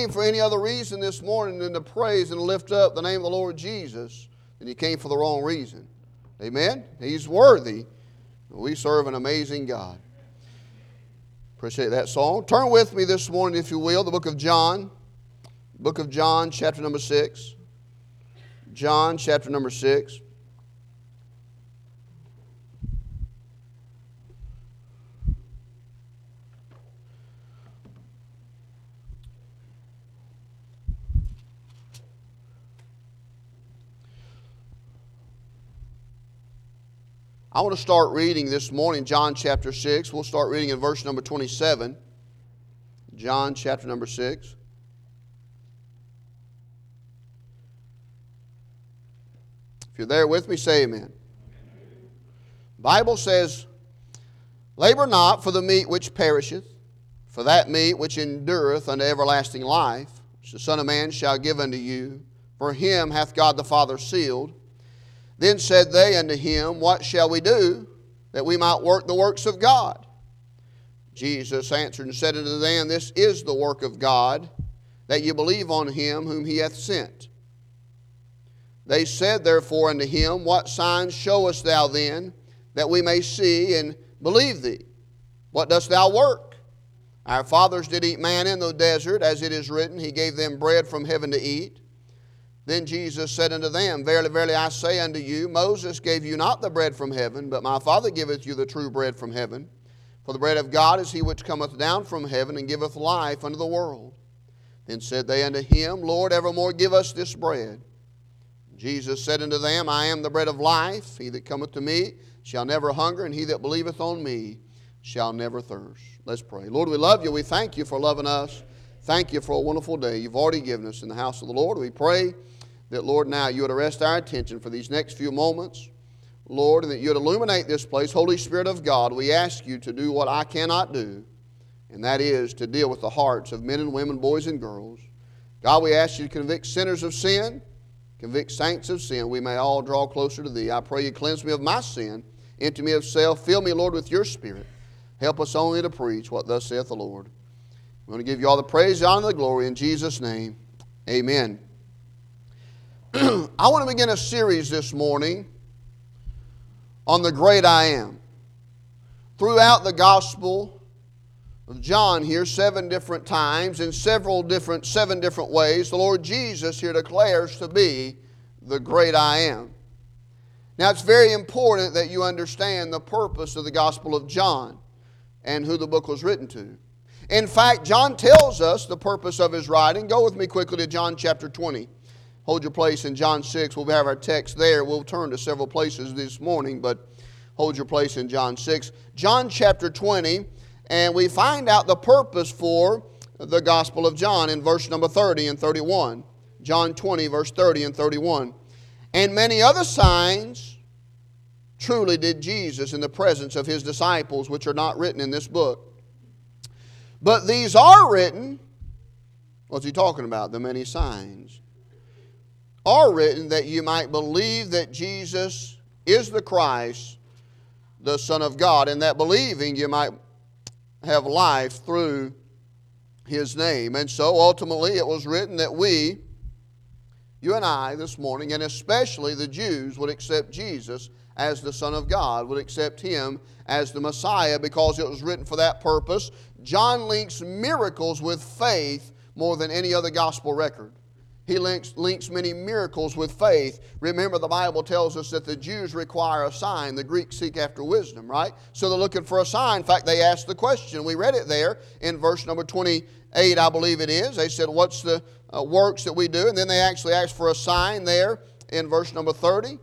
came for any other reason this morning than to praise and lift up the name of the Lord Jesus, then you came for the wrong reason. Amen? He's worthy. We serve an amazing God. Appreciate that song. Turn with me this morning, if you will, the book of John. Book of John, chapter number 6. John, chapter number 6. I want to start reading this morning, John chapter 6. We'll start reading in verse number 27. John chapter number 6. If you're there with me, say amen. The Bible says, labor not for the meat which perisheth, for that meat which endureth unto everlasting life, which the Son of Man shall give unto you. For him hath God the Father sealed. Then said they unto him, what shall we do, that we might work the works of God? Jesus answered and said unto them, this is the work of God, that ye believe on him whom he hath sent. They said therefore unto him, what signs showest thou then, that we may see and believe thee? What dost thou work? Our fathers did eat manna in the desert, as it is written, he gave them bread from heaven to eat. Then Jesus said unto them, verily, verily, I say unto you, Moses gave you not the bread from heaven, but my Father giveth you the true bread from heaven. For the bread of God is he which cometh down from heaven, and giveth life unto the world. Then said they unto him, Lord, evermore give us this bread. Jesus said unto them, I am the bread of life. He that cometh to me shall never hunger, and he that believeth on me shall never thirst. Let's pray. Lord, we love you. We thank you for loving us. Thank you for a wonderful day you've already given us in the house of the Lord. We pray that, Lord, now you would arrest our attention for these next few moments, Lord, and that you would illuminate this place. Holy Spirit of God, we ask you to do what I cannot do, and that is to deal with the hearts of men and women, boys and girls. God, we ask you to convict sinners of sin, convict saints of sin. We may all draw closer to thee. I pray you cleanse me of my sin, empty me of self, fill me, Lord, with your Spirit. Help us only to preach what thus saith the Lord. We want to give you all the praise, the honor, and the glory in Jesus' name. Amen. I want to begin a series this morning on the great I am. Throughout the Gospel of John here, 7 different times, in seven different ways, the Lord Jesus here declares to be the great I am. Now it's very important that you understand the purpose of the Gospel of John and who the book was written to. In fact, John tells us the purpose of his writing. Go with me quickly to John chapter 20. Hold your place in John 6. We'll have our text there. We'll turn to several places this morning, but hold your place in John 6. John chapter 20, and we find out the purpose for the Gospel of John in verse number 30 and 31. John 20, verse 30 and 31. And many other signs truly did Jesus in the presence of his disciples, which are not written in this book. But these are written, what's he talking about? The many signs. Are written that you might believe that Jesus is the Christ, the Son of God, and that believing you might have life through his name. And so ultimately it was written that we, you and I this morning, and especially the Jews, would accept Jesus as the Son of God, would accept him as the Messiah, because it was written for that purpose. John links miracles with faith more than any other gospel record. He links many miracles with faith. Remember, the Bible tells us that the Jews require a sign. The Greeks seek after wisdom, right? So they're looking for a sign. In fact, they asked the question. We read it there in verse number 28, I believe it is. They said, what's the works that we do? And then they actually asked for a sign there in verse number 30.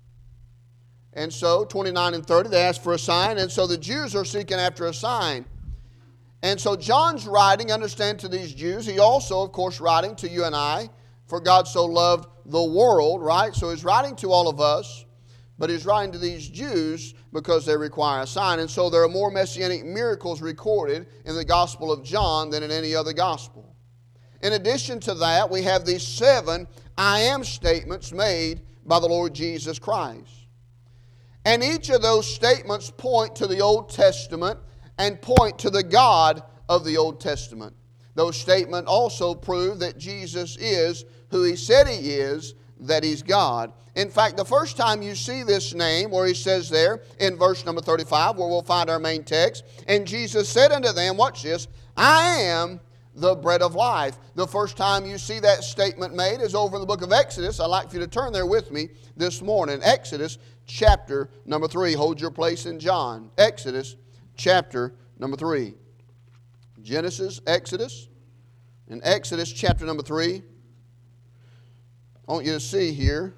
And so, 29 and 30, they asked for a sign. And so the Jews are seeking after a sign. And so John's writing, understand, to these Jews. He also, of course, writing to you and I. For God so loved the world, right? So he's writing to all of us, but he's writing to these Jews because they require a sign. And so there are more messianic miracles recorded in the Gospel of John than in any other gospel. In addition to that, we have these 7 I am statements made by the Lord Jesus Christ. And each of those statements point to the Old Testament and point to the God of the Old Testament. Those statements also prove that Jesus is who He said He is, that He's God. In fact, the first time you see this name, where He says there in verse number 35, where we'll find our main text, and Jesus said unto them, watch this, I am the bread of life. The first time you see that statement made is over in the book of Exodus. I'd like for you to turn there with me this morning. Exodus chapter number 3. Hold your place in John. Exodus chapter number 3. Genesis, Exodus. In Exodus chapter number 3, I want you to see here.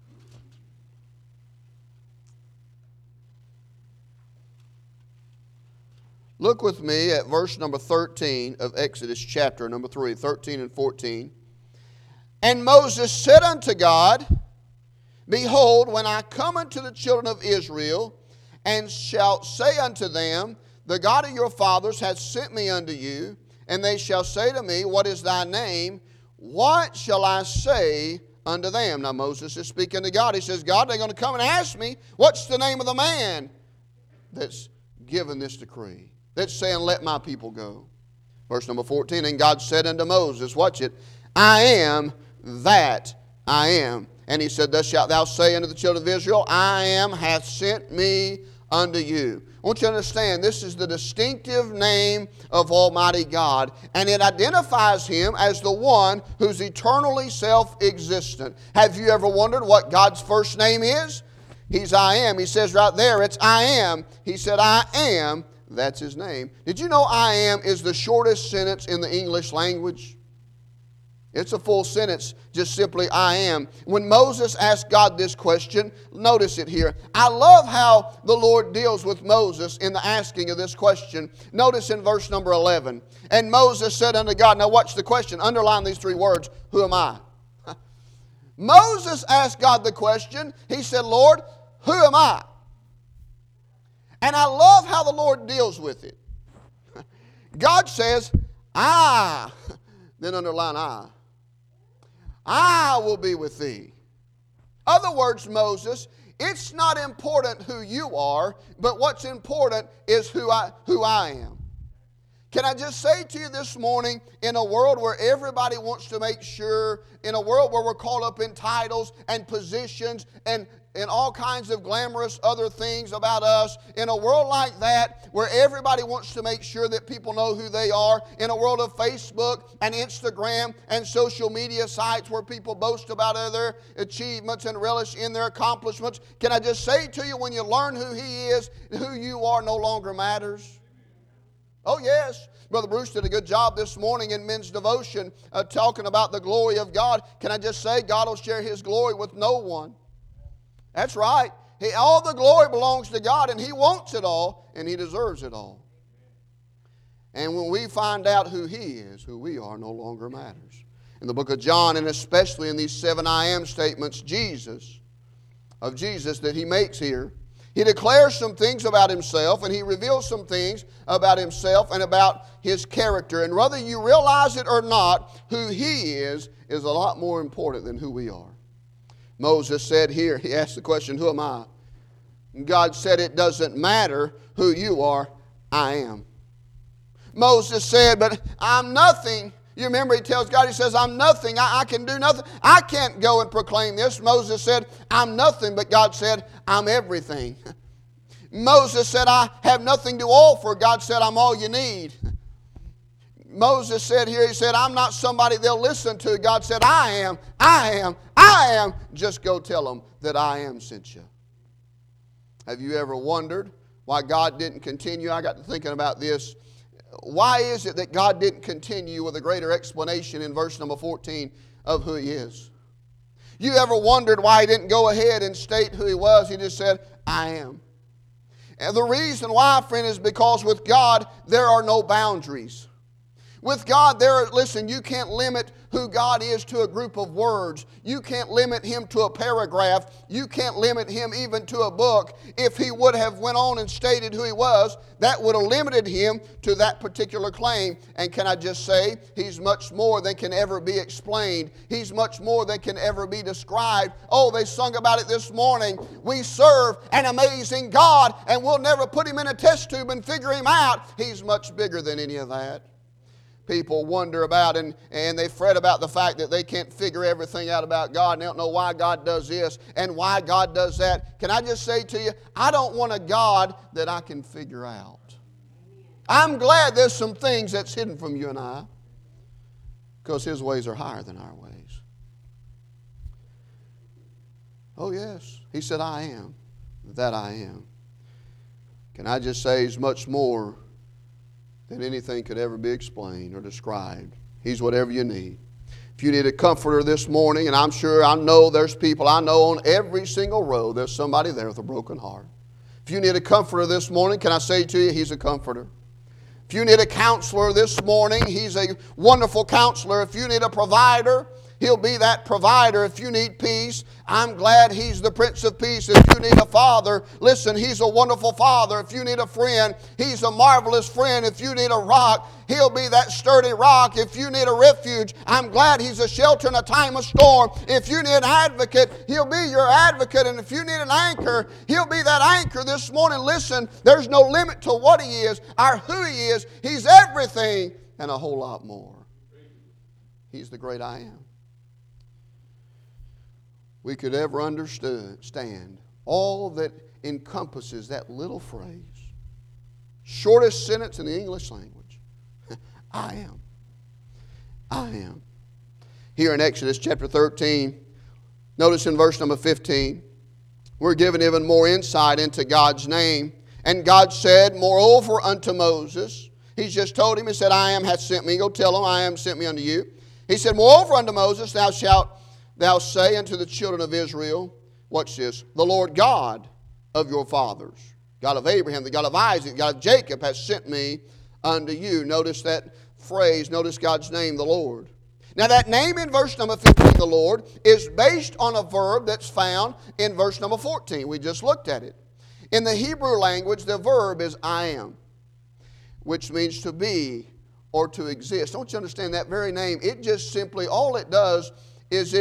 Look with me at verse number 13 of Exodus chapter number 3, 13 and 14. And Moses said unto God, Behold, when I come unto the children of Israel, and shall say unto them, The God of your fathers hath sent me unto you, and they shall say to me, What is thy name? What shall I say unto them? Now Moses is speaking to God. He says, God, they're going to come and ask me, what's the name of the man that's given this decree, that's saying, let my people go? Verse number 14, and God said unto Moses, watch it, I am that I am. And he said, Thus shalt thou say unto the children of Israel, I am hath sent me unto you. I want you to understand, this is the distinctive name of Almighty God, and it identifies Him as the one who's eternally self-existent. Have you ever wondered what God's first name is? He's I am. He says right there, it's I am. He said, I am. That's His name. Did you know I am is the shortest sentence in the English language? It's a full sentence, just simply I am. When Moses asked God this question, notice it here. I love how the Lord deals with Moses in the asking of this question. Notice in verse number 11. And Moses said unto God, now watch the question, underline these three words, who am I? Moses asked God the question. He said, Lord, who am I? And I love how the Lord deals with it. God says, I, then underline I will be with thee. Other words, Moses, it's not important who you are, but what's important is who I am. Can I just say to you this morning, in a world where everybody wants to make sure, in a world where we're caught up in titles and positions and all kinds of glamorous other things about us, in a world like that where everybody wants to make sure that people know who they are, in a world of Facebook and Instagram and social media sites where people boast about their achievements and relish in their accomplishments, can I just say to you, when you learn who He is, who you are no longer matters? Oh, yes. Brother Bruce did a good job this morning in men's devotion talking about the glory of God. Can I just say, God will share His glory with no one. That's right. All the glory belongs to God, and He wants it all, and He deserves it all. And when we find out who He is, who we are no longer matters. In the book of John, and especially in these 7 I am statements, Jesus that He makes here, He declares some things about Himself, and He reveals some things about Himself and about His character. And whether you realize it or not, who He is a lot more important than who we are. Moses said here, he asked the question, who am I? And God said, it doesn't matter who you are, I am. Moses said, but I'm nothing. You remember he tells God, he says, I'm nothing. I can do nothing. I can't go and proclaim this. Moses said, I'm nothing, but God said, I'm everything. Moses said, I have nothing to offer. God said, I'm all you need. Moses said here, he said, I'm not somebody they'll listen to. God said, I am. Just go tell them that I am sent you. Have you ever wondered why God didn't continue? I got to thinking about this. Why is it that God didn't continue with a greater explanation in verse number 14 of who He is? You ever wondered why He didn't go ahead and state who He was? He just said, I am. And the reason why, friend, is because with God, there are no boundaries. With God, listen, you can't limit who God is to a group of words. You can't limit Him to a paragraph. You can't limit Him even to a book. If He would have went on and stated who He was, that would have limited Him to that particular claim. And can I just say, He's much more than can ever be explained. He's much more than can ever be described. Oh, they sung about it this morning. We serve an amazing God, and we'll never put Him in a test tube and figure Him out. He's much bigger than any of that. people wonder about and they fret about the fact that they can't figure everything out about God and they don't know why God does this and why God does that. Can I just say to you, I don't want a God that I can figure out. I'm glad there's some things that's hidden from you and I because His ways are higher than our ways. Oh yes, He said, I am that I am. Can I just say He's much more than anything could ever be explained or described. He's whatever you need. If you need a comforter this morning, and I know there's people, I know on every single row there's somebody there with a broken heart. If you need a comforter this morning, can I say to you, He's a comforter. If you need a counselor this morning, He's a wonderful counselor. If you need a provider, He'll be that provider. If you need peace, I'm glad He's the Prince of Peace. If you need a father, listen, He's a wonderful father. If you need a friend, He's a marvelous friend. If you need a rock, He'll be that sturdy rock. If you need a refuge, I'm glad He's a shelter in a time of storm. If you need an advocate, He'll be your advocate. And if you need an anchor, He'll be that anchor this morning. Listen, there's no limit to what He is or who He is. He's everything and a whole lot more. He's the great I am. We could ever understand all that encompasses that little phrase. Shortest sentence in the English language. I am. I am. Here in Exodus chapter 13, notice in verse number 15, we're given even more insight into God's name. And God said, moreover unto Moses, He's just told him, He said, I am hath sent me. Go tell him, I am sent me unto you. He said, moreover unto Moses, thou say unto the children of Israel, watch this, the Lord God of your fathers, God of Abraham, the God of Isaac, the God of Jacob, has sent me unto you. Notice that phrase, notice God's name, the Lord. Now that name in verse number 15, the Lord, is based on a verb that's found in verse number 14. We just looked at it. In the Hebrew language, the verb is I am, which means to be or to exist. Don't you understand that very name? It just simply, all it does is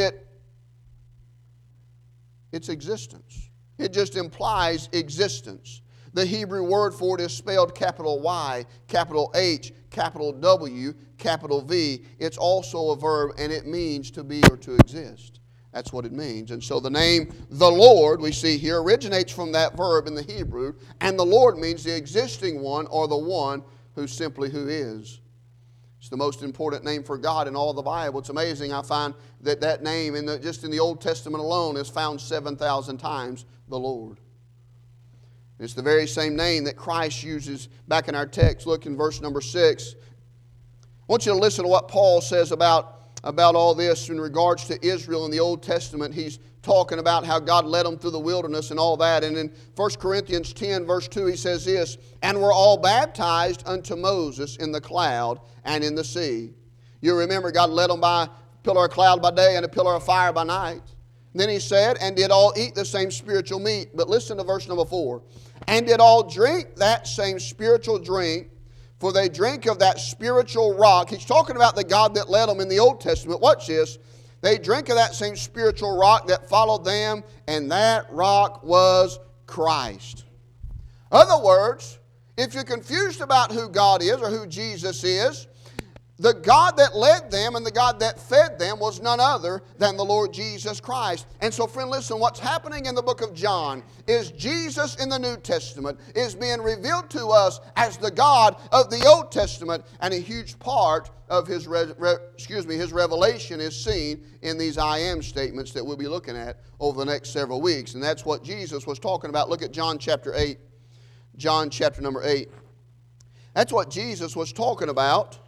it's existence. It just implies existence. The Hebrew word for it is spelled capital Y, capital H, capital W, capital V. It's also a verb and it means to be or to exist. That's what it means. And so the name the Lord we see here originates from that verb in the Hebrew, and the Lord means the existing one or the one who is. It's the most important name for God in all the Bible. It's amazing. I find that name just in the Old Testament alone is found 7,000 times, the Lord. It's the very same name that Christ uses back in our text. Look in verse number 6. I want you to listen to what Paul says about all this in regards to Israel in the Old Testament. He's talking about how God led them through the wilderness and all that. And in 1 Corinthians 10 verse 2 he says this, and were all baptized unto Moses in the cloud and in the sea. You remember God led them by a pillar of cloud by day and a pillar of fire by night. And then he said, and did all eat the same spiritual meat. But listen to verse number 4. And did all drink that same spiritual drink, for they drink of that spiritual rock. He's talking about the God that led them in the Old Testament. Watch this. They drink of that same spiritual rock that followed them, and that rock was Christ. Other words, if you're confused about who God is or who Jesus is, the God that led them and the God that fed them was none other than the Lord Jesus Christ. And so, friend, listen, what's happening in the book of John is Jesus in the New Testament is being revealed to us as the God of the Old Testament, and a huge part of his revelation is seen in these I am statements that we'll be looking at over the next several weeks. And that's what Jesus was talking about. Look at John chapter 8. John chapter number 8. That's what Jesus was talking about.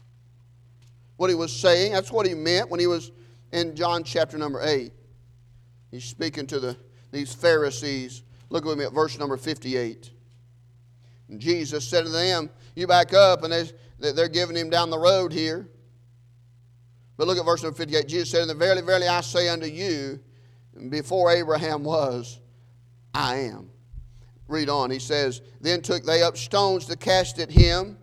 What he was saying, that's what he meant when he was in John chapter number 8. He's speaking to these Pharisees. Look with me at verse number 58. And Jesus said to them, you back up, and they're giving him down the road here. But look at verse number 58. Jesus said, and verily, verily, I say unto you, before Abraham was, I am. Read on. He says, then took they up stones to cast at him.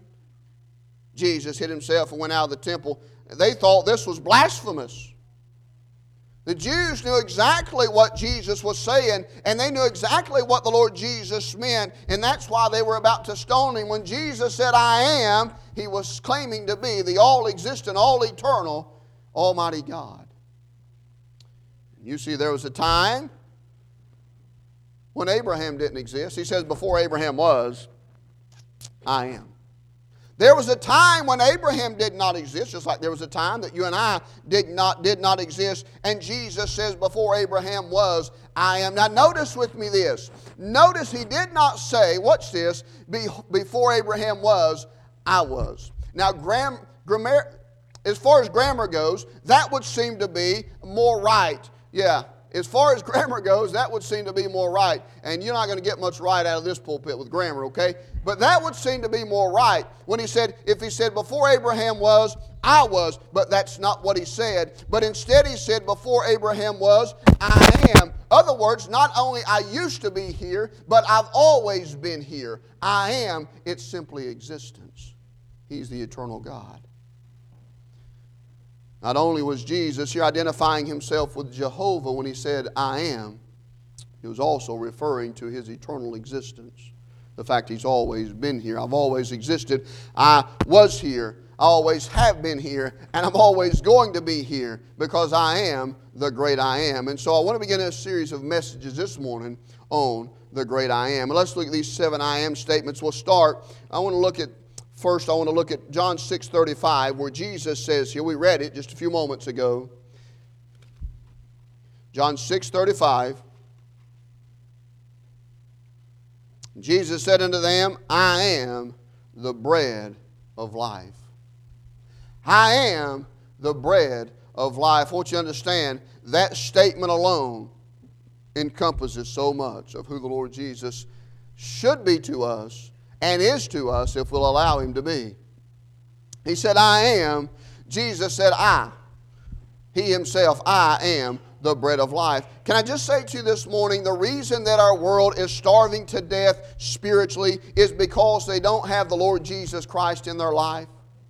Jesus hid himself and went out of the temple. They thought this was blasphemous. The Jews knew exactly what Jesus was saying, and they knew exactly what the Lord Jesus meant, and that's why they were about to stone him. When Jesus said, I am, he was claiming to be the all-existent, all-eternal, Almighty God. You see, there was a time when Abraham didn't exist. He says, before Abraham was, I am. There was a time when Abraham did not exist, just like there was a time that you and I did not exist. And Jesus says, before Abraham was, I am. Now notice with me this. Notice he did not say, watch this, before Abraham was, I was. Now as far as grammar goes, that would seem to be more right. Yeah, as far as grammar goes, that would seem to be more right. And you're not going to get much right out of this pulpit with grammar, okay? But that would seem to be more right when he said, if he said, before Abraham was, I was. But that's not what he said. But instead he said, before Abraham was, I am. Other words, not only I used to be here, but I've always been here. I am, it's simply existence. He's the eternal God. Not only was Jesus here identifying himself with Jehovah when he said, I am, he was also referring to his eternal existence. The fact he's always been here. I've always existed. I was here. I always have been here. And I'm always going to be here because I am the great I am. And so I want to begin a series of messages this morning on the great I am. And let's look at these 7 I am statements. We'll start. First, I want to look at John 6:35, where Jesus says here, we read it just a few moments ago. John 6:35. Jesus said unto them, I am the bread of life. I am the bread of life. I want you to understand that statement alone encompasses so much of who the Lord Jesus should be to us and is to us if we'll allow him to be. He said, I am. Jesus said, I. He himself, I am the bread of life. Can I just say to you this morning, the reason that our world is starving to death spiritually is because they don't have the Lord Jesus Christ in their life.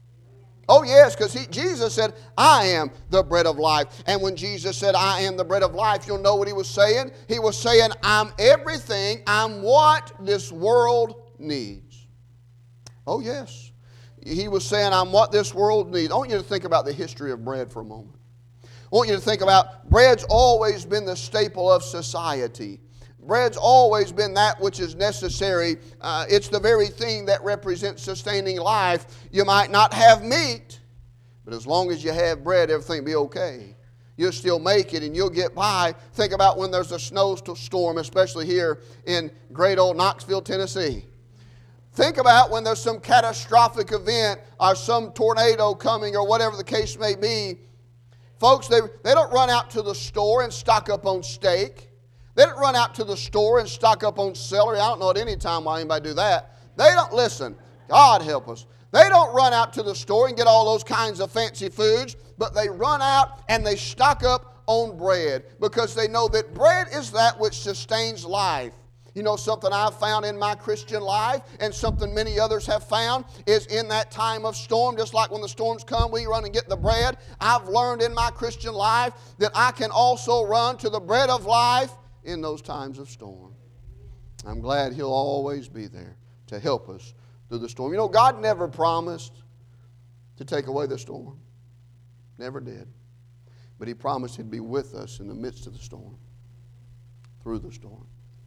Oh yes, because Jesus said, I am the bread of life. And when Jesus said, I am the bread of life, you'll know what he was saying. He was saying, I'm everything, I'm what this world needs. Oh yes. He was saying, I'm what this world needs. I want you to think about the history of bread for a moment. I want you to think about, bread's always been the staple of society. Bread's always been that which is necessary. It's the very thing that represents sustaining life. You might not have meat, but as long as you have bread, everything will be okay. You'll still make it and you'll get by. Think about when there's a snowstorm, especially here in great old Knoxville, Tennessee. Think about when there's some catastrophic event or some tornado coming or whatever the case may be. Folks, they don't run out to the store and stock up on steak. They don't run out to the store and stock up on celery. I don't know at any time why anybody do that. They don't, listen, God help us. They don't run out to the store and get all those kinds of fancy foods, but they run out and they stock up on bread because they know that bread is that which sustains life. You know, something I've found in my Christian life and something many others have found is in that time of storm, just like when the storms come, we run and get the bread. I've learned in my Christian life that I can also run to the bread of life in those times of storm. I'm glad he'll always be there to help us through the storm. You know, God never promised to take away the storm. Never did. But he promised he'd be with us in the midst of the storm, through the storm.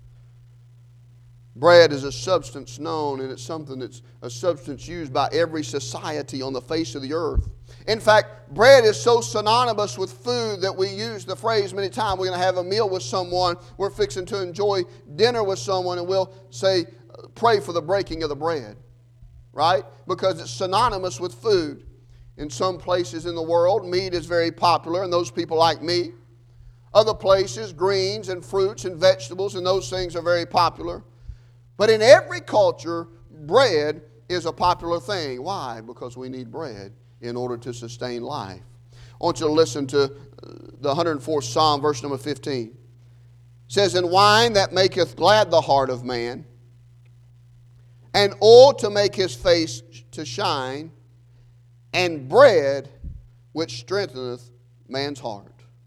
Bread is a substance known, and it's something that's a substance used by every society on the face of the earth. In fact, bread is so synonymous with food that we use the phrase many times. We're going to have a meal with someone, we're fixing to enjoy dinner with someone, and we'll say, pray for the breaking of the bread. Right? Because it's synonymous with food. In some places in the world, meat is very popular, and those people like meat. Other places, greens and fruits and vegetables, and those things are very popular. But in every culture, bread is a popular thing. Why? Because we need bread in order to sustain life. I want you to listen to the 104th Psalm, verse number 15. It says, and wine that maketh glad the heart of man, and oil to make his face to shine, and bread which strengtheneth man's heart.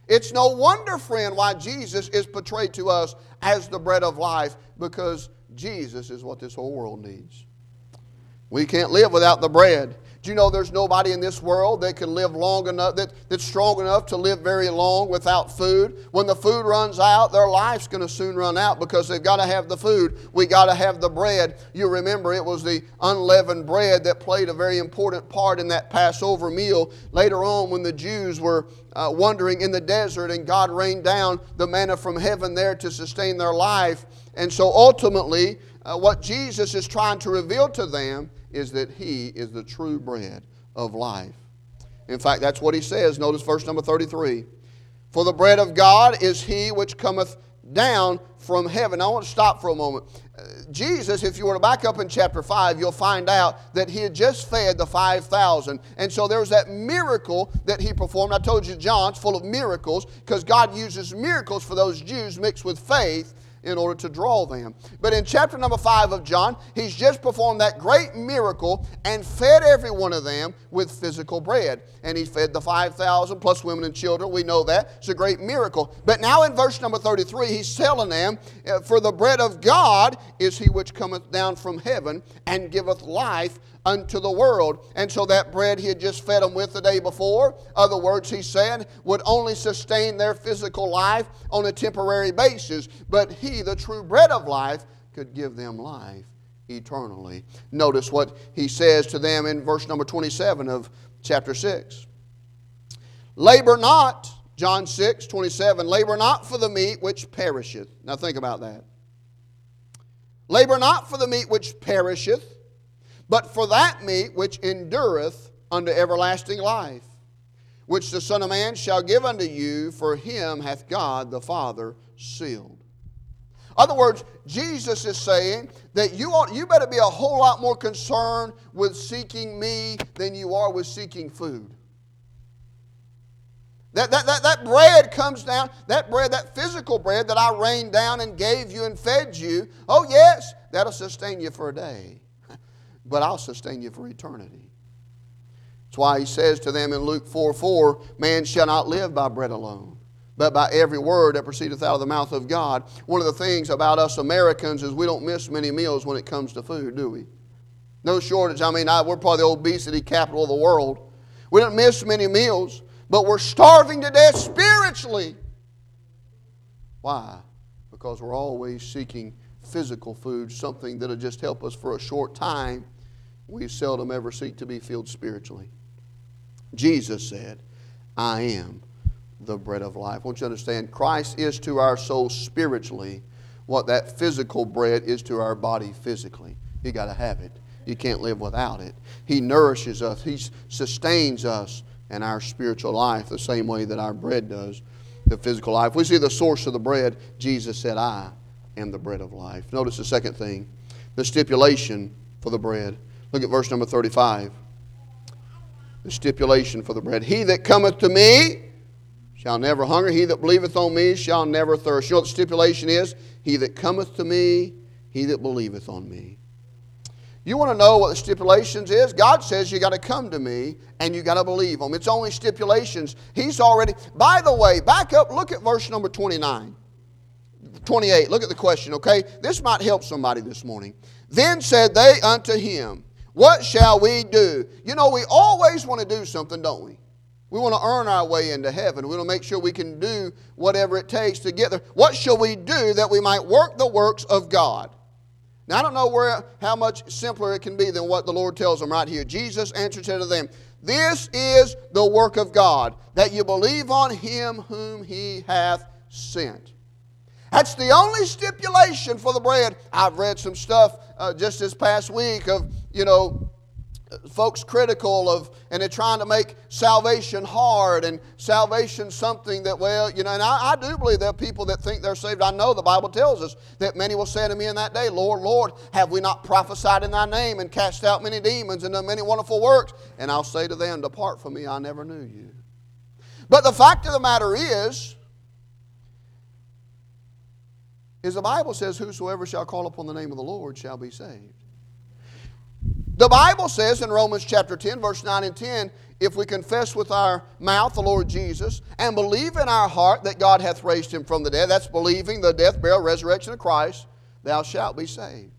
It's no wonder, friend, why Jesus is portrayed to us as the bread of life, because Jesus is what this whole world needs. We can't live without the bread. Do you know there's nobody in this world that can live long enough, that's strong enough to live very long without food? When the food runs out, their life's going to soon run out, because they've got to have the food. We got to have the bread. You remember it was the unleavened bread that played a very important part in that Passover meal. Later on, when the Jews were wandering in the desert and God rained down the manna from heaven there to sustain their life. And so ultimately, what Jesus is trying to reveal to them is that He is the true bread of life. In fact, that's what He says. Notice verse number 33. For the bread of God is He which cometh down from heaven. I want to stop for a moment. Jesus, if you were to back up in chapter 5, you'll find out that He had just fed the 5,000. And so there was that miracle that He performed. I told you John's full of miracles, because God uses miracles for those Jews mixed with faith in order to draw them. But in chapter number 5 of John, He's just performed that great miracle and fed every one of them with physical bread. And He fed the 5,000 plus women and children. We know that. It's a great miracle. But now in verse number 33, He's telling them, for the bread of God is He which cometh down from heaven and giveth life unto the world. And so that bread He had just fed them with the day before, other words, He said, would only sustain their physical life on a temporary basis. But He, the true bread of life, could give them life eternally. Notice what He says to them in verse number 27 of chapter 6. Labor not, John 6, 27, labor not for the meat which perisheth. Now think about that. Labor not for the meat which perisheth, but for that meat which endureth unto everlasting life, which the Son of Man shall give unto you, for Him hath God the Father sealed. In other words, Jesus is saying that you better be a whole lot more concerned with seeking Me than you are with seeking food. That bread comes down, that bread, that physical bread that I rained down and gave you and fed you, oh yes, that'll sustain you for a day. But I'll sustain you for eternity. That's why He says to them in Luke 4:4, man shall not live by bread alone, but by every word that proceedeth out of the mouth of God. One of the things about us Americans is we don't miss many meals when it comes to food, do we? No shortage. I mean, we're probably the obesity capital of the world. We don't miss many meals, but we're starving to death spiritually. Why? Because we're always seeking physical food, something that'll just help us for a short time. We seldom ever seek to be filled spiritually. Jesus said, I am the bread of life. I want you to understand, Christ is to our soul spiritually what that physical bread is to our body physically. You got to have it. You can't live without it. He nourishes us. He sustains us in our spiritual life the same way that our bread does the physical life. We see the source of the bread. Jesus said, I am the bread of life. Notice the second thing, the stipulation for the bread. Look at verse number 35. The stipulation for the bread. He that cometh to Me shall never hunger. He that believeth on Me shall never thirst. You know what the stipulation is? He that cometh to Me, he that believeth on Me. You want to know what the stipulations is? God says you got to come to Me and you got to believe Him. It's only stipulations. He's already, by the way, back up, look at verse number 29. 28, look at the question, okay? This might help somebody this morning. Then said they unto Him, what shall we do? You know, we always want to do something, don't we? We want to earn our way into heaven. We want to make sure we can do whatever it takes to get there. What shall we do that we might work the works of God? Now, I don't know how much simpler it can be than what the Lord tells them right here. Jesus answered to them, this is the work of God, that you believe on Him whom He hath sent. That's the only stipulation for the bread. I've read some stuff just this past week of, folks critical of, and they're trying to make salvation hard and salvation something that, and I do believe there are people that think they're saved. I know the Bible tells us that many will say to Me in that day, Lord, Lord, have we not prophesied in Thy name and cast out many demons and done many wonderful works? And I'll say to them, depart from Me, I never knew you. But the fact of the matter is the Bible says, whosoever shall call upon the name of the Lord shall be saved. The Bible says in Romans chapter 10, verse 9 and 10, if we confess with our mouth the Lord Jesus and believe in our heart that God hath raised him from the dead, that's believing the death, burial, resurrection of Christ, thou shalt be saved.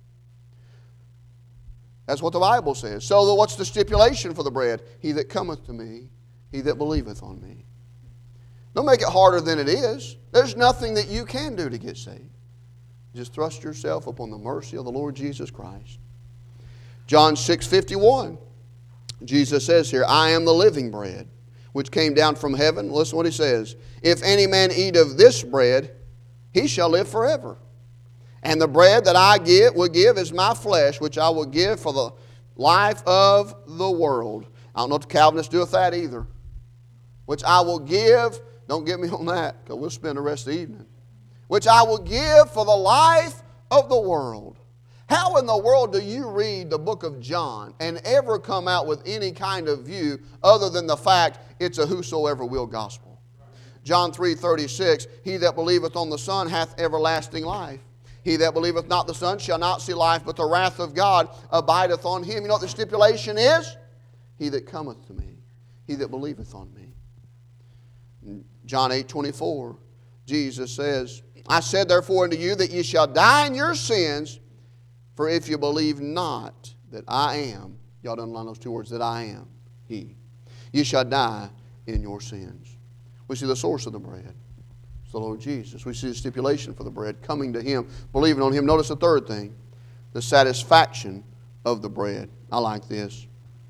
That's what the Bible says. So what's the stipulation for the bread? He that cometh to me, he that believeth on me. Don't make it harder than it is. There's nothing that you can do to get saved. Just thrust yourself upon the mercy of the Lord Jesus Christ. John 6:51. Jesus says here, I am the living bread, which came down from heaven. Listen to what he says. If any man eat of this bread, he shall live forever. And the bread that I will give is my flesh, which I will give for the life of the world. I don't know if the Calvinists do with that either. Which I will give, don't get me on that, because we'll spend the rest of the evening. Which I will give for the life of the world. How in the world do you read the book of John and ever come out with any kind of view other than the fact it's a whosoever will gospel? John 3:36, he that believeth on the Son hath everlasting life. He that believeth not the Son shall not see life, but the wrath of God abideth on him. You know what the stipulation is? He that cometh to me, he that believeth on me. In John 8:24, Jesus says, I said therefore unto you that ye shall die in your sins, for if you believe not that I am, y'all don't underline those two words, that I am He, you shall die in your sins. We see the source of the bread. It's the Lord Jesus. We see the stipulation for the bread, coming to Him, believing on Him. Notice the third thing, the satisfaction of the bread. I like this.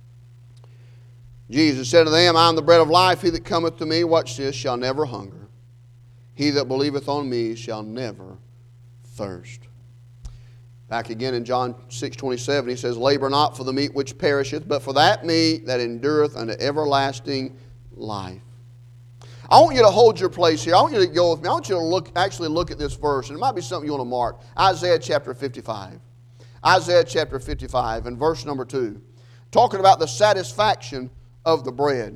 Jesus said to them, I am the bread of life. He that cometh to me, watch this, shall never hunger. He that believeth on me shall never thirst. Back again in John 6:27, he says, labor not for the meat which perisheth, but for that meat that endureth unto everlasting life. I want you to hold your place here. I want you to go with me. I want you to actually look at this verse, and it might be something you want to mark. Isaiah chapter 55. Isaiah chapter 55 and verse number 2. Talking about the satisfaction of the bread.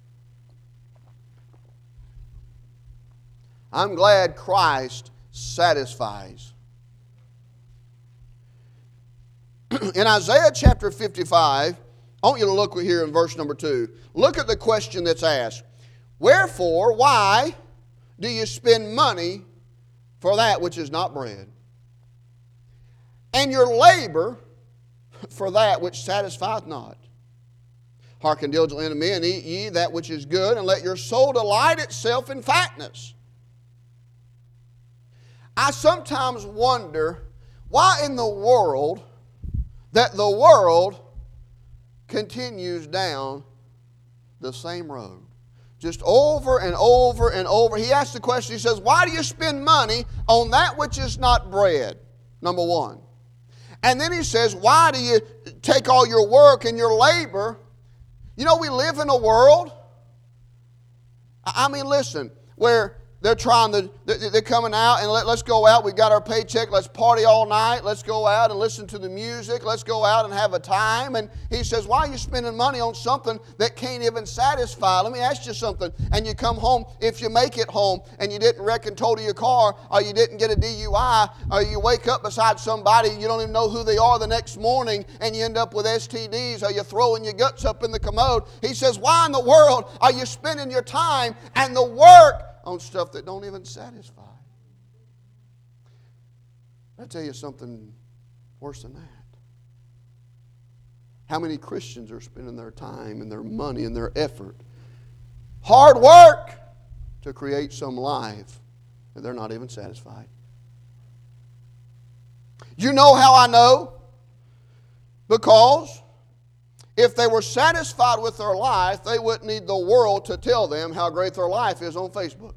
I'm glad Christ satisfies. In Isaiah chapter 55, I want you to look here in verse number 2. Look at the question that's asked. Wherefore, why do you spend money for that which is not bread? And your labor for that which satisfieth not? Hearken diligently unto me, and eat ye that which is good, and let your soul delight itself in fatness. I sometimes wonder why in the world that the world continues down the same road. Just over and over and over. He asks the question, he says, why do you spend money on that which is not bread? Number one. And then he says, why do you take all your work and your labor? You know, we live in a world, I mean, listen, where they're coming out and let's go out. We got our paycheck. Let's party all night. Let's go out and listen to the music. Let's go out and have a time. And he says, why are you spending money on something that can't even satisfy? Let me ask you something. And you come home, if you make it home and you didn't wreck and total your car, or you didn't get a DUI, or you wake up beside somebody you don't even know who they are the next morning and you end up with STDs, or you're throwing your guts up in the commode. He says, why in the world are you spending your time and the work on stuff that don't even satisfy? I'll tell you something worse than that. How many Christians are spending their time and their money and their effort, hard work, to create some life that they're not even satisfied? You know how I know? Because if they were satisfied with their life, they wouldn't need the world to tell them how great their life is on Facebook.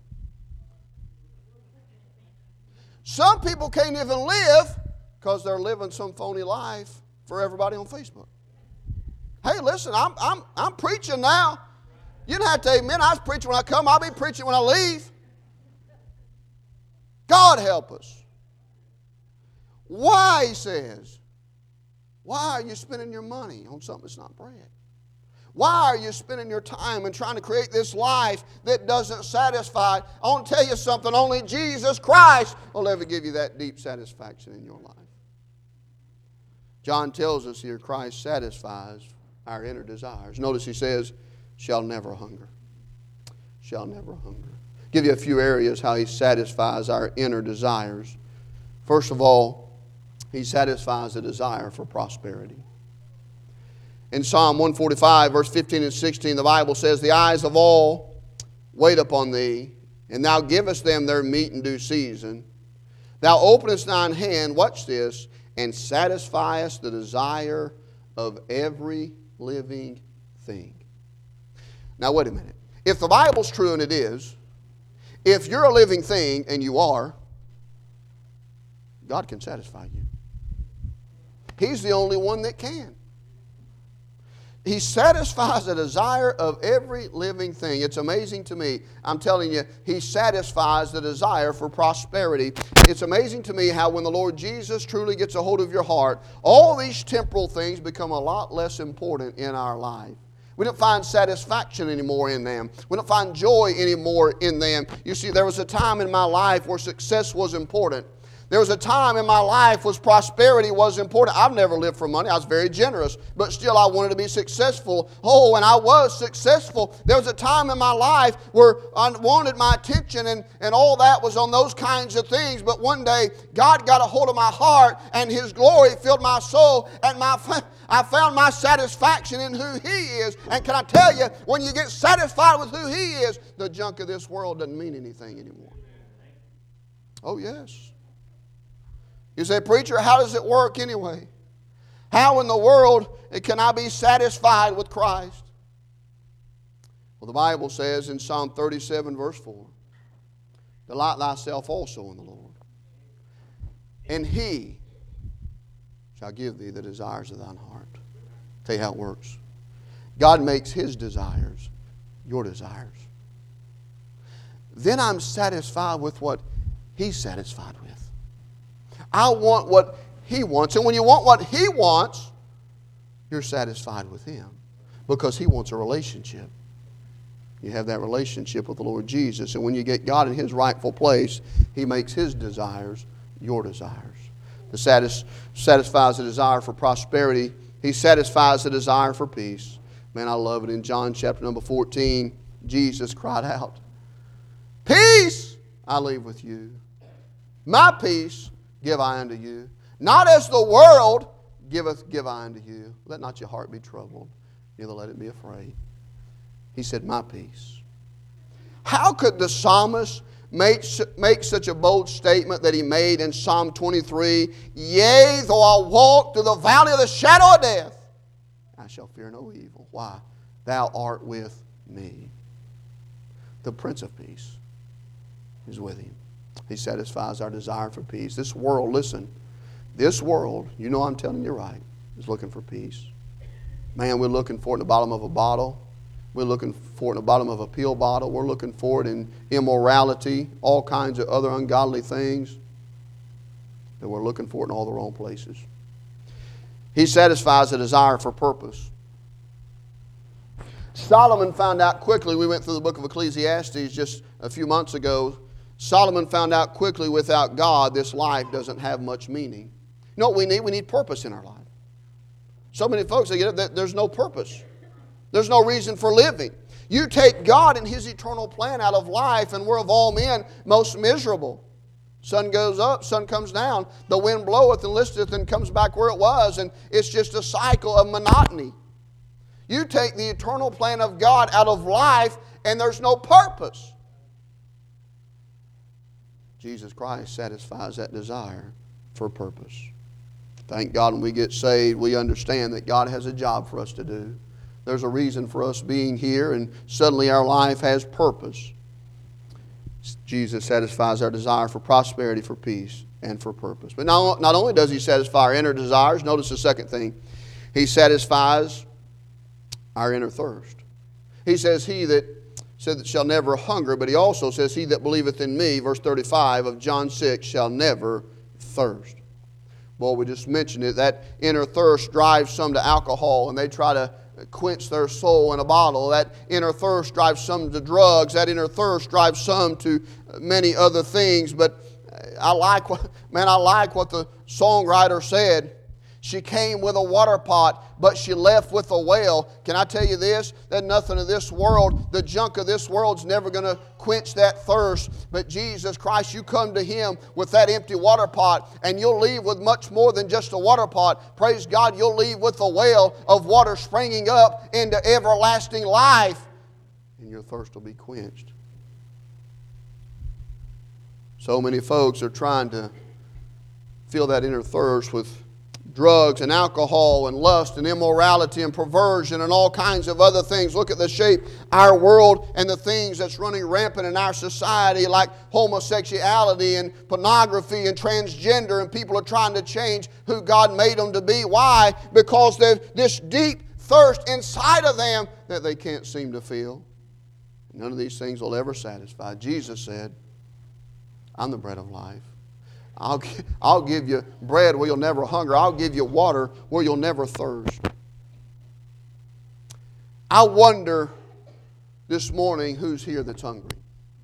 Some people can't even live because they're living some phony life for everybody on Facebook. Hey, listen, I'm preaching now. You don't have to amen. I was preaching when I come. I'll be preaching when I leave. God help us. Why, he says, why are you spending your money on something that's not bread? Why are you spending your time and trying to create this life that doesn't satisfy? I want to tell you something. Only Jesus Christ will ever give you that deep satisfaction in your life. John tells us here Christ satisfies our inner desires. Notice he says, shall never hunger. Shall never hunger. Give you a few areas how he satisfies our inner desires. First of all, he satisfies the desire for prosperity. In Psalm 145, verse 15 and 16, the Bible says, the eyes of all wait upon thee, and thou givest them their meat in due season. Thou openest thine hand, watch this, and satisfiest the desire of every living thing. Now wait a minute. If the Bible's true, and it is, if you're a living thing, and you are, God can satisfy you. He's the only one that can. He satisfies the desire of every living thing. It's amazing to me. I'm telling you, He satisfies the desire for prosperity. It's amazing to me how when the Lord Jesus truly gets a hold of your heart, all these temporal things become a lot less important in our life. We don't find satisfaction anymore in them. We don't find joy anymore in them. You see, there was a time in my life where success was important. There was a time in my life where prosperity was important. I've never lived for money. I was very generous, but still I wanted to be successful. Oh, and I was successful. There was a time in my life where I wanted my attention and all that was on those kinds of things. But one day, God got a hold of my heart and His glory filled my soul and I found my satisfaction in who He is. And can I tell you, when you get satisfied with who He is, the junk of this world doesn't mean anything anymore. Oh, yes. You say, preacher, how does it work anyway? How in the world can I be satisfied with Christ? Well, the Bible says in Psalm 37, verse 4, delight thyself also in the Lord, and He shall give thee the desires of thine heart. Tell you how it works. God makes His desires your desires. Then I'm satisfied with what He's satisfied with. I want what He wants. And when you want what He wants, you're satisfied with Him. Because He wants a relationship. You have that relationship with the Lord Jesus. And when you get God in His rightful place, He makes His desires your desires. He satisfies the desire for prosperity. He satisfies the desire for peace. Man, I love it. In John chapter number 14, Jesus cried out, peace I leave with you. My peace give I unto you. Not as the world giveth, give I unto you. Let not your heart be troubled, neither let it be afraid. He said, my peace. How could the psalmist make such a bold statement that he made in Psalm 23? Yea, though I walk through the valley of the shadow of death, I shall fear no evil. Why? Thou art with me. The Prince of Peace is with him. He satisfies our desire for peace. This world, listen, this world, you know I'm telling you right, is looking for peace. Man, we're looking for it in the bottom of a bottle. We're looking for it in the bottom of a pill bottle. We're looking for it in immorality, all kinds of other ungodly things. And we're looking for it in all the wrong places. He satisfies the desire for purpose. Solomon found out quickly, we went through the book of Ecclesiastes just a few months ago. Solomon found out quickly without God, this life doesn't have much meaning. You know what we need? We need purpose in our life. So many folks, they get it, there's no purpose. There's no reason for living. You take God and His eternal plan out of life, and we're of all men most miserable. Sun goes up, sun comes down. The wind bloweth and listeth and comes back where it was, and it's just a cycle of monotony. You take the eternal plan of God out of life, and there's no purpose. Jesus Christ satisfies that desire for purpose. Thank God when we get saved, we understand that God has a job for us to do. There's a reason for us being here, and suddenly our life has purpose. Jesus satisfies our desire for prosperity, for peace, and for purpose. But not only does He satisfy our inner desires, notice the second thing. He satisfies our inner thirst. He says, He that said that shall never hunger, but He also says, he that believeth in me, verse 35 of John 6, shall never thirst. Well, we just mentioned it. That inner thirst drives some to alcohol, and they try to quench their soul in a bottle. That inner thirst drives some to drugs. That inner thirst drives some to many other things. But I like what the songwriter said. She came with a water pot, but she left with a well. Can I tell you this? That nothing of this world, the junk of this world's never going to quench that thirst. But Jesus Christ, you come to Him with that empty water pot, and you'll leave with much more than just a water pot. Praise God, you'll leave with a well of water springing up into everlasting life, and your thirst will be quenched. So many folks are trying to fill that inner thirst with drugs and alcohol and lust and immorality and perversion and all kinds of other things. Look at the shape our world and the things that's running rampant in our society, like homosexuality and pornography and transgender, and people are trying to change who God made them to be. Why? Because there's this deep thirst inside of them that they can't seem to feel. None of these things will ever satisfy. Jesus said, I'm the bread of life. I'll give you bread where you'll never hunger. I'll give you water where you'll never thirst. I wonder this morning who's here that's hungry.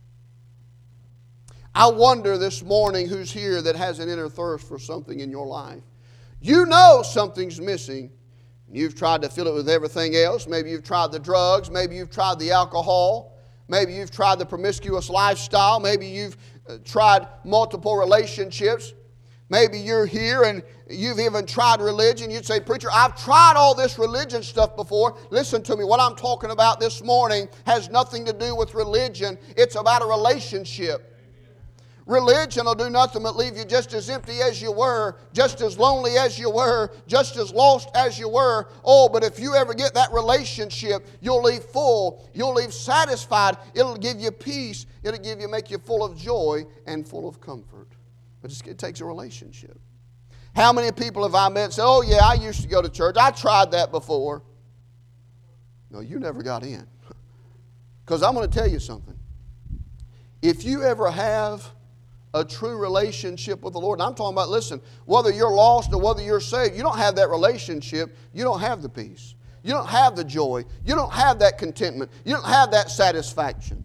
I wonder this morning who's here that has an inner thirst for something in your life. You know something's missing. You've tried to fill it with everything else. Maybe you've tried the drugs. Maybe you've tried the alcohol. Maybe you've tried the promiscuous lifestyle. Maybe you've tried multiple relationships. Maybe you're here and you've even tried religion. You'd say, preacher, I've tried all this religion stuff before. Listen to me. What I'm talking about this morning has nothing to do with religion. It's about a relationship. Religion will do nothing but leave you just as empty as you were, just as lonely as you were, just as lost as you were. Oh, but if you ever get that relationship, you'll leave full. You'll leave satisfied. It'll give you peace. It'll make you full of joy and full of comfort. But it takes a relationship. How many people have I met and said, oh yeah, I used to go to church. I tried that before. No, you never got in. Because I'm going to tell you something. If you ever have a true relationship with the Lord. And I'm talking about, listen, whether you're lost or whether you're saved, you don't have that relationship, you don't have the peace. You don't have the joy. You don't have that contentment. You don't have that satisfaction.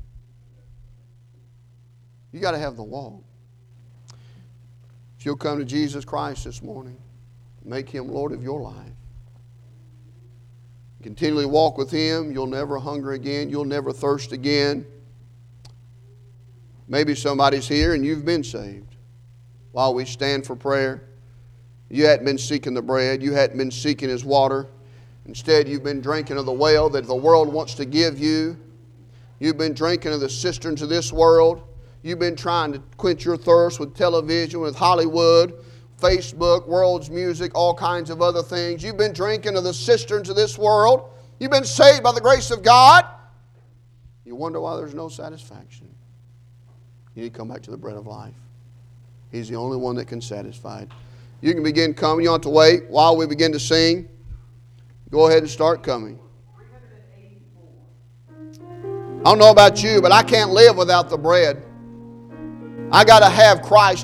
You got to have the walk. If you'll come to Jesus Christ this morning, make Him Lord of your life. Continually walk with Him, you'll never hunger again, you'll never thirst again. Maybe somebody's here and you've been saved. While we stand for prayer, you hadn't been seeking the bread. You hadn't been seeking His water. Instead, you've been drinking of the well that the world wants to give you. You've been drinking of the cisterns of this world. You've been trying to quench your thirst with television, with Hollywood, Facebook, world's music, all kinds of other things. You've been drinking of the cisterns of this world. You've been saved by the grace of God. You wonder why there's no satisfaction. You need to come back to the bread of life. He's the only one that can satisfy it. You can begin coming. You don't have to wait while we begin to sing. Go ahead and start coming. I don't know about you, but I can't live without the bread. I got to have Christ